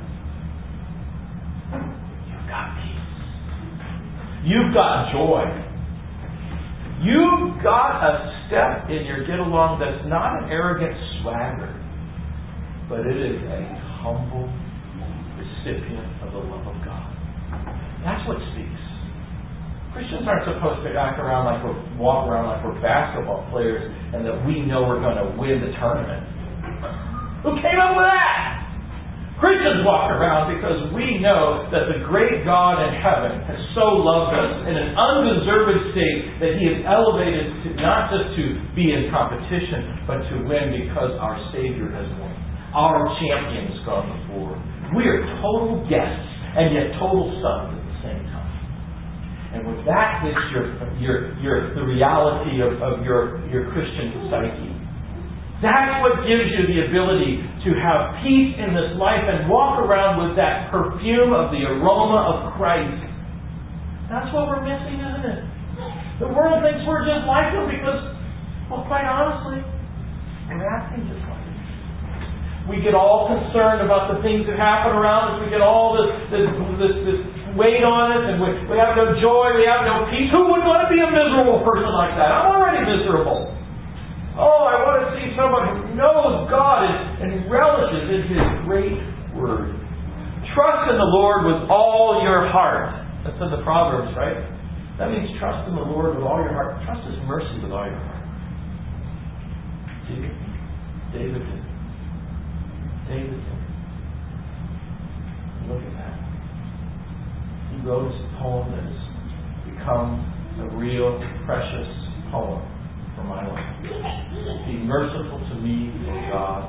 you've got peace. You've got joy. You've got a step in your get along that's not an arrogant swagger, but it is a humble recipient of the love of God. That's what speaks. Christians aren't supposed to act around like we're walk around like we're basketball players and that we know we're going to win the tournament. Who came up with that? Christians walk around because we know that the great God in heaven has so loved us in an undeserved state that He has elevated to not just to be in competition, but to win because our Savior has won. Our champion has gone before. We are total guests and yet total sons at the same time. And when that hits your, your, your, the reality of, of your, your Christian psyche, that's what gives you the ability to have peace in this life and walk around with that perfume of the aroma of Christ. That's what we're missing, isn't it? The world thinks we're just like them because, well, quite honestly, we're acting just like them. We get all concerned about the things that happen around us. We get all this, this, this, this weight on us, and we, we have no joy, we have no peace. Who would want to be a miserable person like that? I'm already miserable. Oh, I want to see someone who knows God and, and relishes in His great Word. Trust in the Lord with all your heart. That's in the Proverbs, right? That means trust in the Lord with all your heart. Trust His mercy with all your heart. See? David did. David did. Look at that. He wrote a poem that has become a real, precious poem for my life. Be merciful to me, O God.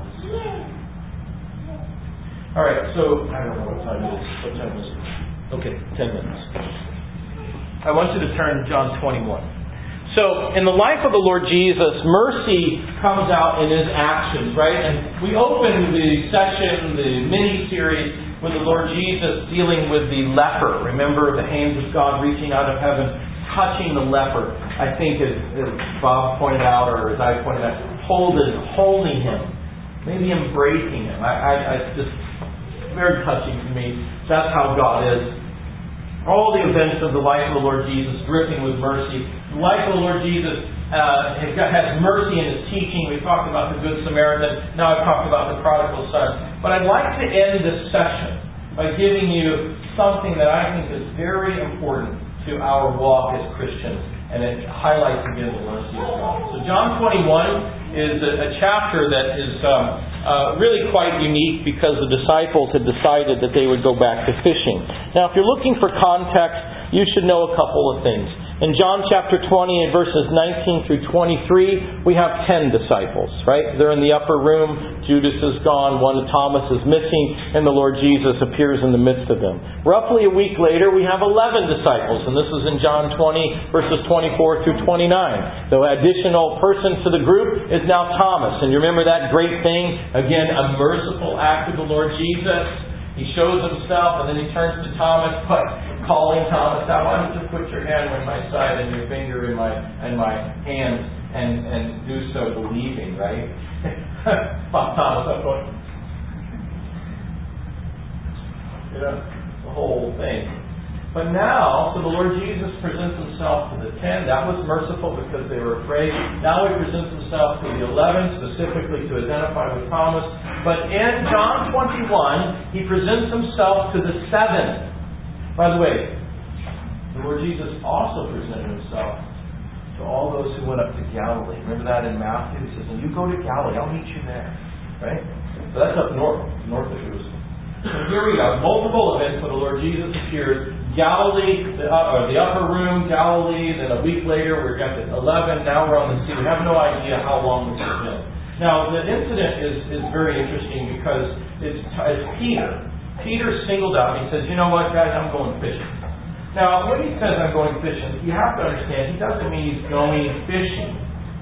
Alright, so I don't know what time it is. What time is it? Okay, ten minutes. I want you to turn to John twenty-one. So, in the life of the Lord Jesus, mercy comes out in His actions, right? And we opened the session, the mini-series, with the Lord Jesus dealing with the leper. Remember the hands of God reaching out of heaven, touching the leper. I think as, as Bob pointed out, or as I pointed out, holding, holding him, maybe embracing him. I, I, I just very touching to me. That's how God is. All the events of the life of the Lord Jesus, dripping with mercy. The life of the Lord Jesus uh, has, got, has mercy in His teaching. We've talked about the Good Samaritan. Now I've talked about the prodigal son. But I'd like to end this session by giving you something that I think is very important to our walk as Christians, and it highlights again the mercy of God. So John twenty-one is a, a chapter that is um, uh, really quite unique because the disciples had decided that they would go back to fishing. Now, if you're looking for context, you should know a couple of things. In John chapter twenty, in verses nineteen through twenty-three, we have ten disciples, right? They're in the upper room. Judas is gone. One of Thomas is missing. And the Lord Jesus appears in the midst of them. Roughly a week later, we have eleven disciples. And this is in John twenty, verses twenty-four through twenty-nine. The additional person to the group is now Thomas. And you remember that great thing? Again, a merciful act of the Lord Jesus. He shows Himself, and then He turns to Thomas, but calling Thomas out, why don't you put your hand on my side and your finger in my in my hand, and, and do so believing, right? Thomas, I'm going, you know, the whole thing. But now, so the Lord Jesus presents himself to the ten. That was merciful because they were afraid. Now he presents himself to the eleven, specifically to identify with Thomas. But in John twenty-one, he presents himself to the seven. By the way, the Lord Jesus also presented himself to all those who went up to Galilee. Remember that in Matthew? He says, when you go to Galilee, I'll meet you there. Right? So that's up north, north of Jerusalem. So here we have multiple events where the Lord Jesus appears. Galilee, the, uh, or the upper room, Galilee, then a week later we're at the eleven, now we're on the sea. We have no idea how long this has been. Now, the incident is, is very interesting because it's, it's Peter. Peter singled out, he says, you know what, guys, I'm going fishing. Now, when he says I'm going fishing, you have to understand, he doesn't mean he's going fishing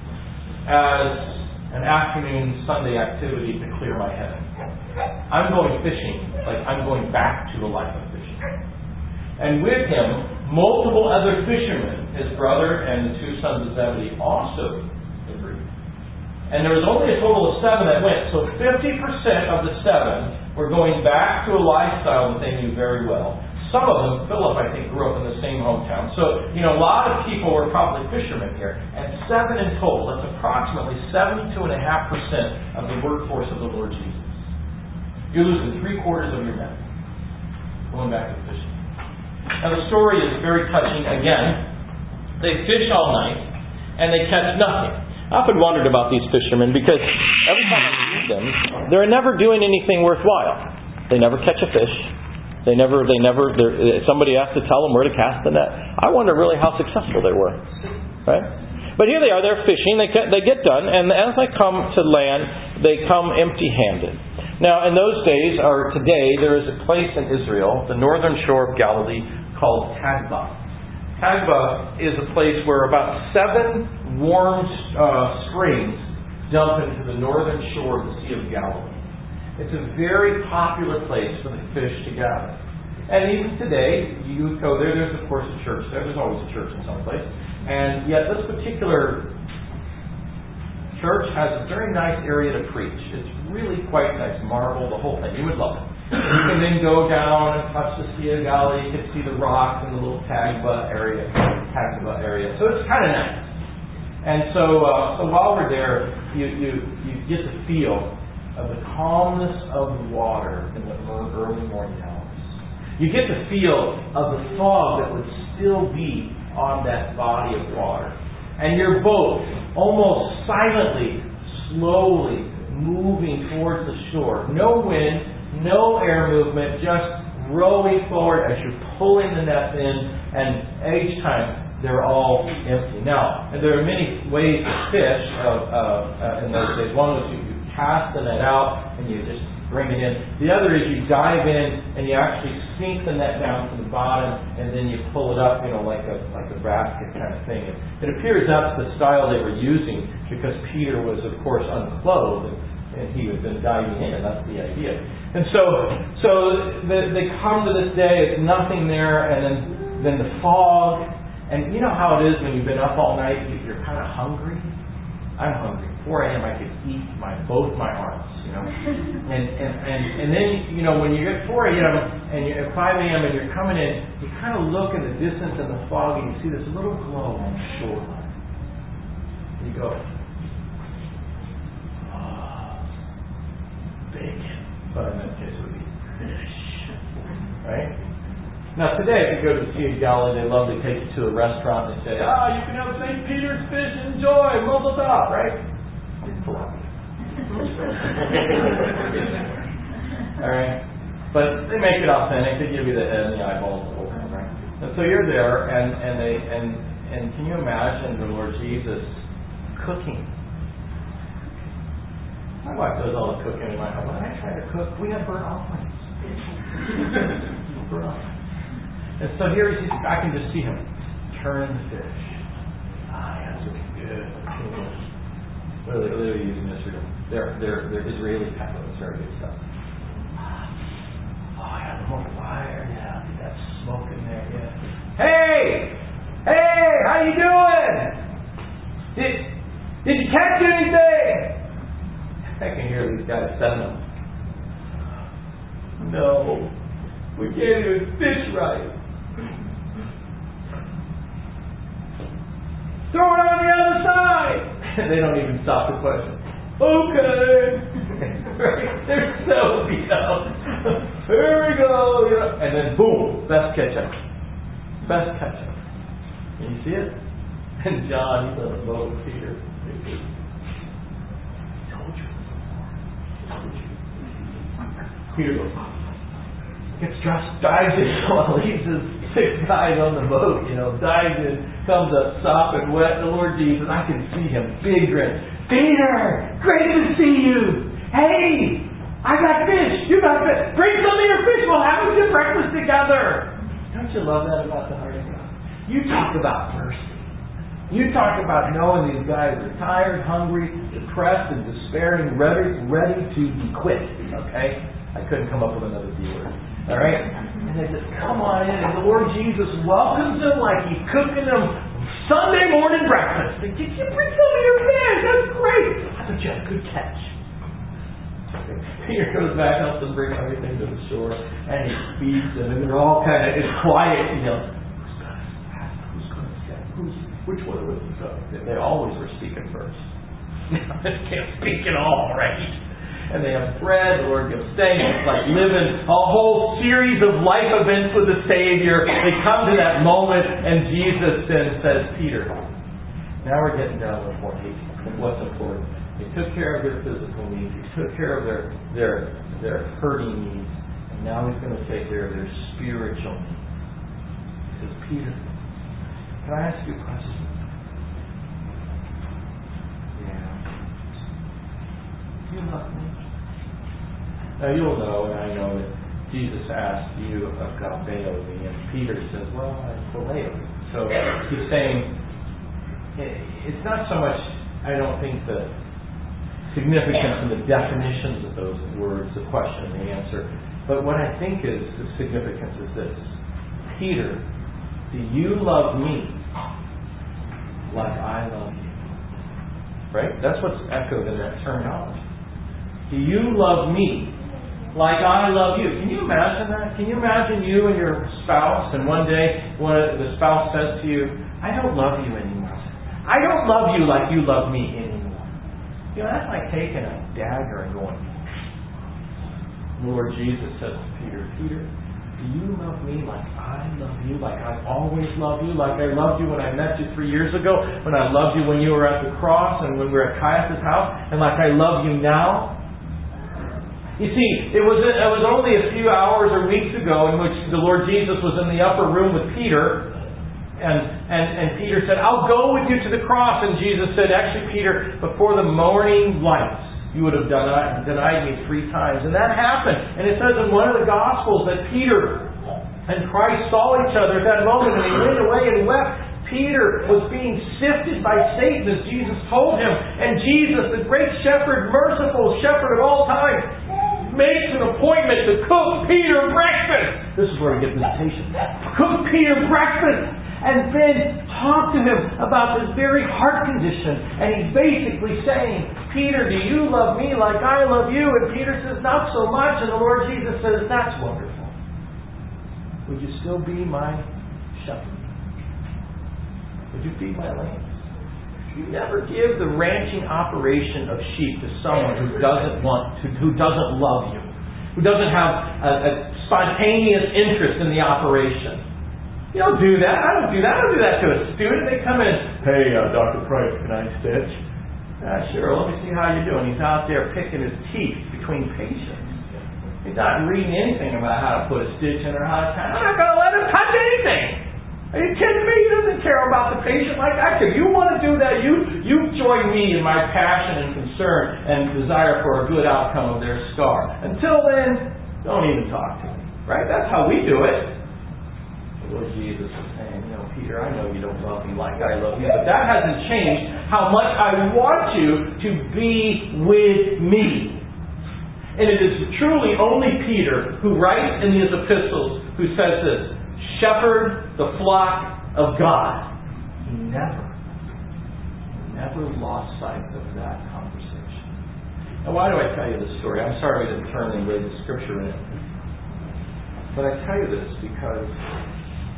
as an afternoon Sunday activity to clear my head. I'm going fishing like I'm going back to a life of fishing. And with him, multiple other fishermen, his brother and the two sons of Zebedee, also agreed. And there was only a total of seven that went. So fifty percent of the seven were going back to a lifestyle that they knew very well. Some of them, Philip, I think, grew up in the same hometown. So, you know, a lot of people were probably fishermen here. And seven in total, that's approximately seventy-two point five percent of the workforce of the Lord Jesus. You're losing three quarters of your men going back to fishing. Now the story is very touching again. They fish all night and they catch nothing. I often wondered about these fishermen because every time I read them, they're never doing anything worthwhile. They never catch a fish. They never, they never, somebody has to tell them where to cast the net. I wonder really how successful they were. Right? But here they are, they're fishing, they get, they get done, and as they come to land, they come empty-handed. Now, in those days, or today, there is a place in Israel, the northern shore of Galilee, called Tagba. Tagba is a place where about seven warm uh, springs dump into the northern shore of the Sea of Galilee. It's a very popular place for the fish to gather. And even today, you go there, there's of course a church there. There's always a church in some place. And yet this particular church has a very nice area to preach. It's really quite nice. Marble, the whole thing. You would love it. You can then go down and touch the Sea of Galilee. You can see the rocks in the little Tagba area. Tagba area. So it's kind of nice. And so, uh, so while we're there, you, you, you get the feel of the calmness of the water in the early morning hours. You get the feel of the fog that would still be on that body of water. And your boat almost silently, slowly moving towards the shore. No wind, no air movement, just rowing forward as you're pulling the net in, and each time they're all empty. Now, and there are many ways to fish uh, uh, in those days. One was you cast the net out and you just bring it in. The other is you dive in and you actually sink the net down to the bottom and then you pull it up, you know, like a like a basket kind of thing. And it appears that's the style they were using because Peter was, of course, unclothed and, and he had been diving in. That's the idea. And so, so the, they come to this day. It's nothing there, and then then the fog. And you know how it is when you've been up all night. You're kind of hungry. I'm hungry. four a.m. I could eat my both my arms, you know. And and, and and then, you know, when you get four a.m. and you're at five a.m. and you're coming in, you kind of look in the distance in the fog and you see this little glow on the shoreline. You go, oh, bacon. But in that case it would be fish. Right? Now today, if you go to the Sea of Galilee, they love to take you to a restaurant and say, ah, oh, you can have Saint Peter's fish, enjoy, mazel tov, right? Alright? But they make it authentic, they give you the head and the eyeballs, the whole thing, right? And so you're there, and, and they and and can you imagine the Lord Jesus cooking? My wife does all the cooking in my home. When I try to cook, we have burnt offerings. burnt offerings. And so here he's, I can just see him turn the fish. Ah, yeah, it's looking good. What are they, what are they using Israel? They're, they're, they're Israeli pepper. It's very good stuff. Oh, yeah, the more fire. Yeah, that smoke in there. Yeah. Hey! Hey! How you doing? Did, did you catch anything? I can hear these guys send them. No. We can't even fish right. They don't even stop the question. Okay. Right? They're so beat up. Here we go. You know? And then boom, best ketchup. Best ketchup. Can you see it? And John, he's on the boat with Peter. He told you. Told you. Peter goes, gets dressed, dives in, well, leaves his six guys on the boat, you know, dives in, comes up sopping wet, the Lord Jesus, I can see him, big grin. Peter, great to see you. Hey, I got fish, you got fish. Bring some of your fish, we'll have a good breakfast together. Don't you love that about the heart of God? You talk about mercy. You talk about knowing these guys are tired, hungry, depressed, and despairing, ready, ready to be quit. Okay? I couldn't come up with another D word. All right? And they said, come on in. And the Lord Jesus welcomes them like he's cooking them Sunday morning breakfast. Did you bring some of your fish? That's great. I thought you had a good catch. Peter goes back, helps them bring everything to the shore, and he feeds them, and they're all kind of, it's quiet, you know. Who's going to say? Who's, which one of us is up? They always were speaking first. They can't speak at all, right? And they have bread, the Lord gives thanks. It's like living a whole series of life events with the Savior. They come to that moment, and Jesus then says, Peter, now we're getting down to the point. What's important? They took care of their physical needs. He took care of their their their hurting needs. And now he's going to take care of their spiritual needs. He says, Peter, can I ask you a question? Yeah. You love me? Now you'll know, and I know that Jesus asked you agapeo me, and Peter says, well, I phileo me. So he's saying, it's not so much, I don't think, the significance and the definitions of those words, the question and the answer. But what I think is the significance is this. Peter, do you love me like I love you? Right? That's what's echoed in that terminology. Do you love me like I love you? Can you imagine that? Can you imagine you and your spouse, and one day when the spouse says to you, I don't love you anymore. I don't love you like you love me anymore. You know, that's like taking a dagger and going, Lord Jesus says to Peter, Peter, do you love me like I love you, like I always love you, like I loved you when I met you three years ago, when I loved you when you were at the cross and when we were at Caiaphas' house, and like I love you now? You see, it was it was only a few hours or weeks ago in which the Lord Jesus was in the upper room with Peter. And, and and Peter said, I'll go with you to the cross. And Jesus said, actually, Peter, before the morning lights, you would have denied, denied me three times. And that happened. And it says in one of the Gospels that Peter and Christ saw each other at that moment, and he went away and wept. Peter was being sifted by Satan, as Jesus told him. And Jesus, the great shepherd, merciful shepherd of all time, makes an appointment to cook Peter breakfast. This is where we get visitation. Cook Peter breakfast. And then talk to him about this very heart condition. And he's basically saying, Peter, do you love me like I love you? And Peter says, not so much. And the Lord Jesus says, that's wonderful. Would you still be my shepherd? Would you feed my lambs? You never give the ranching operation of sheep to someone who doesn't want to, who doesn't love you, who doesn't have a, a spontaneous interest in the operation. You don't do that. I don't do that. I don't do that to a student. They come in, hey, uh, Doctor Price, can I stitch? Uh, sure, let me see how you're doing. He's out there picking his teeth between patients. He's not reading anything about how to put a stitch in or how to tie. I'm not going to let him touch anything. Are you kidding me? He doesn't care about the patient like I do. You want to do that, you you join me in my passion and concern and desire for a good outcome of their scar. Until then, don't even talk to me. Right? That's how we do it. Lord Jesus is saying, you know, Peter, I know you don't love me like I love you, but that hasn't changed how much I want you to be with me. And it is truly only Peter who writes in his epistles who says this, shepherd the flock of God. He never, never lost sight of that conversation. Now, why do I tell you this story? I'm sorry we didn't turn and read the scripture in it. But I tell you this because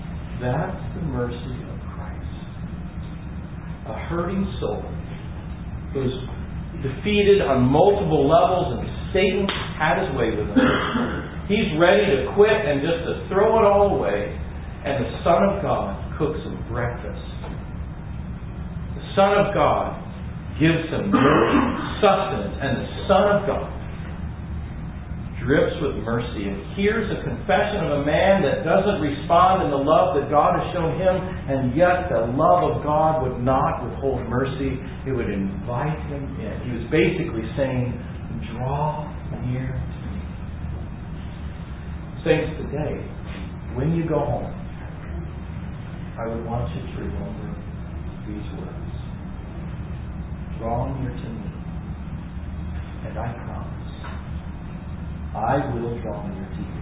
that's the mercy of Christ. A hurting soul who's defeated on multiple levels, and Satan had his way with him. He's ready to quit and just to throw it all away. And the Son of God cooks him breakfast. The Son of God gives him sustenance. And the Son of God drips with mercy and hears a confession of a man that doesn't respond in the love that God has shown him, and yet the love of God would not withhold mercy. It would invite him in. He was basically saying, draw near to me. Saints, today, when you go home, I would want you to remember these words. Draw near to me, and I promise I will draw near to you.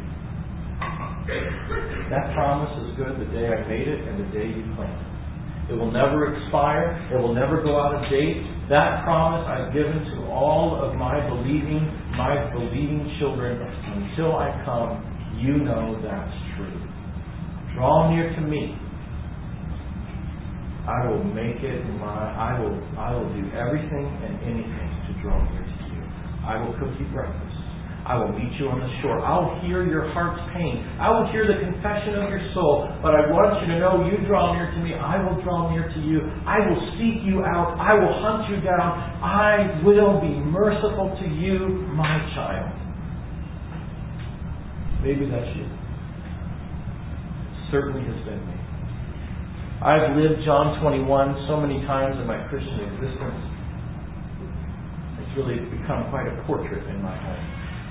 That promise is good the day I made it and the day you planted it. It will never expire. It will never go out of date. That promise I've given to all of my believing, my believing children. Until I come, you know that's true. Draw near to me. I will make it my, I will, I will do everything and anything to draw near to you. I will cook you breakfast. I will meet you on the shore. I'll hear your heart's pain. I will hear the confession of your soul. But I want you to know, you draw near to me, I will draw near to you. I will seek you out. I will hunt you down. I will be merciful to you, my child. Maybe that's you. It certainly has been me. I've lived John twenty-one so many times in my Christian existence. It's really become quite a portrait in my home.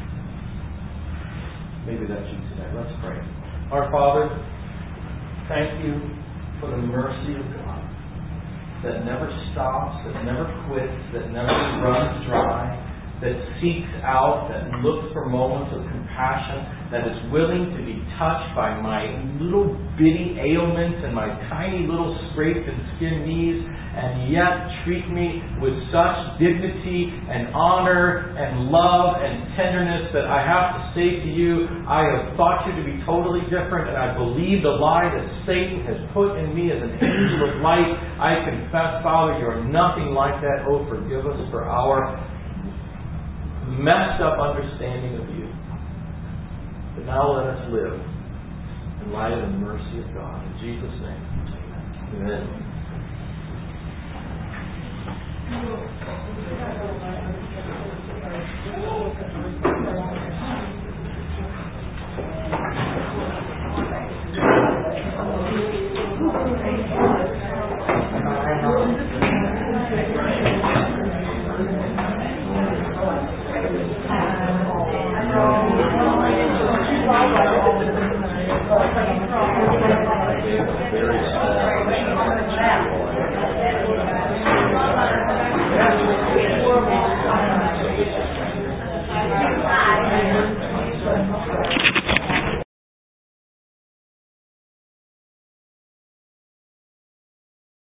Maybe that's you today. Let's pray. Our Father, thank you for the mercy of God that never stops, that never quits, that never runs dry, that seeks out, that looks for moments of compassion, that is willing to be touched by my little bitty ailments and my tiny little scraped and skinned knees, and yet treat me with such dignity and honor and love and tenderness that I have to say to you, I have thought you to be totally different, and I believe the lie that Satan has put in me as an angel of light. I confess, Father, you are nothing like that. Oh, forgive us for our messed up understanding of you. But now let us live in light of the mercy of God. In Jesus' name, amen.